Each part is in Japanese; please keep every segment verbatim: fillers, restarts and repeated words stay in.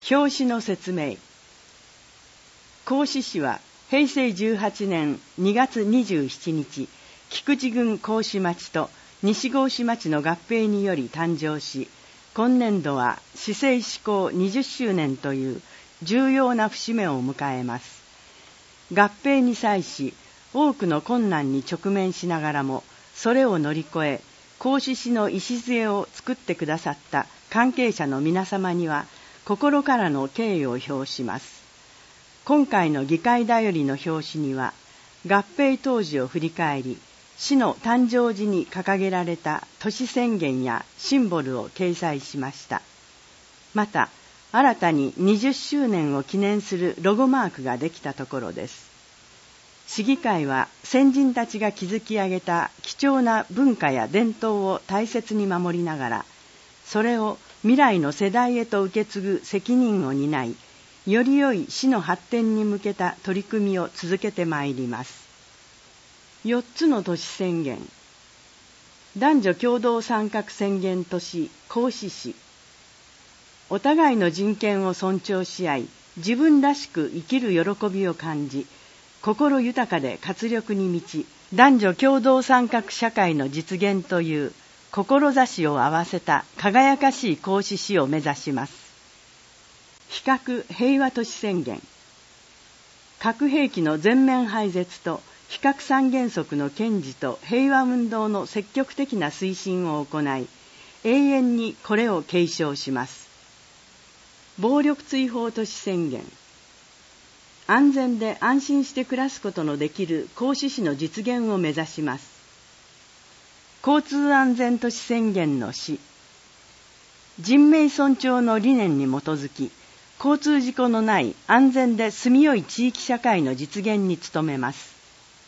表紙の説明。合志市はへいせいじゅうはちねんにがつにじゅうしちにち、菊池郡合志町と西合志町の合併により誕生し、今年度は市政施行にじゅっしゅうねんという重要な節目を迎えます。合併に際し、多くの困難に直面しながらも、それを乗り越え、合志市の礎を作ってくださった関係者の皆様には、心からの敬意を表します。今回の議会だよりの表紙には、合併当時を振り返り、市の誕生時に掲げられた都市宣言やシンボルを掲載しました。また、新たににじゅっしゅうねんを記念するロゴマークができたところです。市議会は先人たちが築き上げた貴重な文化や伝統を大切に守りながら、それを未来の世代へと受け継ぐ責任を担い、より良い市の発展に向けた取り組みを続けてまいります。よっつの都市宣言。男女共同参画宣言都市合志市。お互いの人権を尊重し合い、自分らしく生きる喜びを感じ、心豊かで活力に満ち、男女共同参画社会の実現という志を合わせた輝かしい合志市を目指します。非核平和都市宣言。核兵器の全面廃絶と非核三原則の堅持と平和運動の積極的な推進を行い、永遠にこれを継承します。暴力追放都市宣言。安全で安心して暮らすことのできる合志市の実現を目指します。交通安全都市宣言の市。人命尊重の理念に基づき、交通事故のない安全で住みよい地域社会の実現に努めます。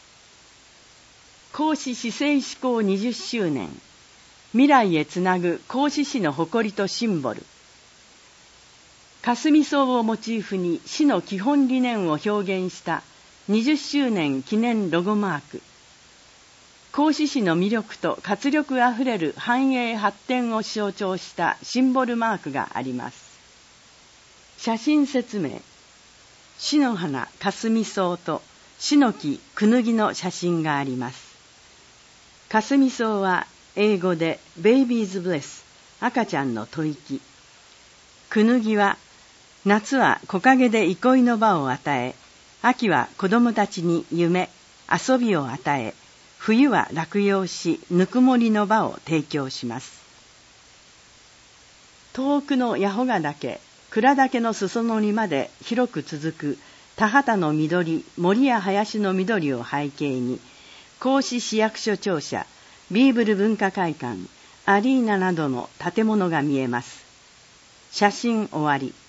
合志市政施行にじゅっしゅうねん。未来へつなぐ合志市の誇りとシンボル。霞草をモチーフに市の基本理念を表現したにじゅっしゅうねん記念ロゴマーク。合志市の魅力と活力あふれる繁栄発展を象徴したシンボルマークがあります。写真説明。市の花霞草と市の木クヌギの写真があります。霞草は英語でベイビーズブレス、赤ちゃんの吐息。クヌギは夏は木陰で憩いの場を与え、秋は子供たちに夢、遊びを与え、冬は落葉し、ぬくもりの場を提供します。遠くの八穂ヶ岳、倉岳の裾野にまで広く続く田畑の緑、森や林の緑を背景に、合志市役所庁舎、ビーブル文化会館、アリーナなどの建物が見えます。写真終わり。